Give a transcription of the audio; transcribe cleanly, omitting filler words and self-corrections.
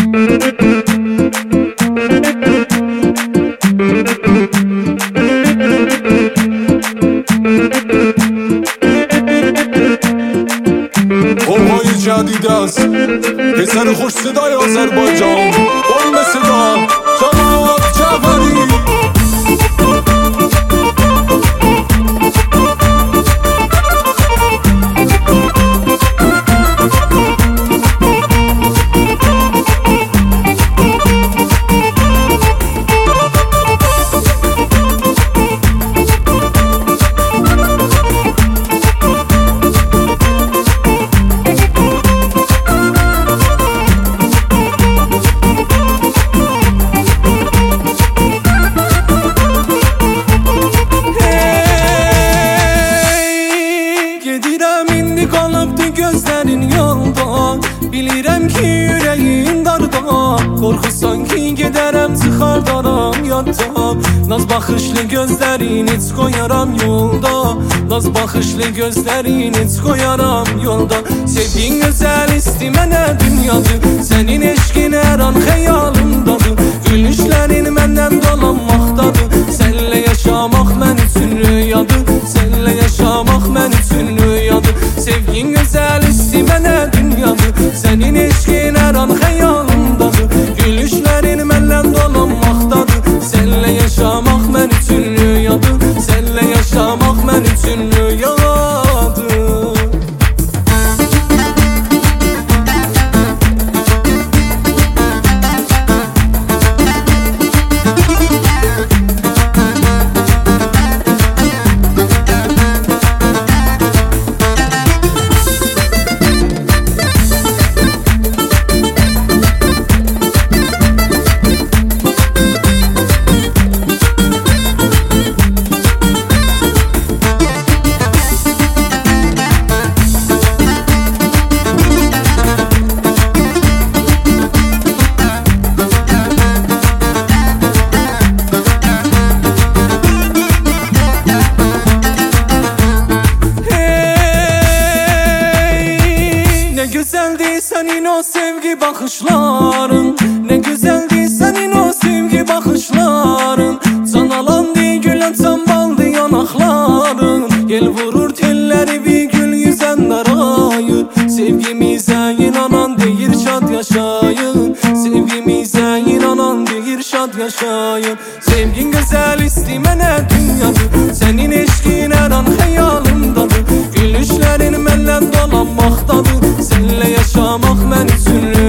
قوهای جدید است پسر خوش صدای آذربایجان قوم صدا جناب جعفری. Bilirəm ki ürəyin darda, qorxusan ki gedərəm çıxardaram yaddan. Naz baxışlı gözlərin heç qoyaram yolda, naz baxışlı gözlərin heç qoyaram yolda. Sevdiyin gözəl isti mənə dünyadır, sənin eşqin hər an xəyalımdadır. Gülüşlərin məndən dolanmaqdadır, sənlə yaşamaq mən üçün rüyadır, sənlə yaşamaq mən üçün rüyadır. Sevdiyin gözəl isti mənə dünyadır, sənin eşqin hər an xəyalımdadır. Gülüşlərin məndən dolanmaqdadır, sənlə yaşamaq mən üçün rüyadır, sənlə yaşamaq mən üçün rüyadır. Güzeldi senin o sevgi bakışların, ne güzeldi senin o sevgi bakışların. Can alandı gülen çambaldı yanakların, gel vurur telleri bir gül yüzen darayır. Sevgimize inanan deyir şad yaşayın, sevgimize inanan deyir şad yaşayın. Sevgin güzel isti mənə dünyadır, senin eşqin hər an xəyalımdadır. Gülüşlərin məndən dolanmaqdadır, sənlə yaşamaq mən üçün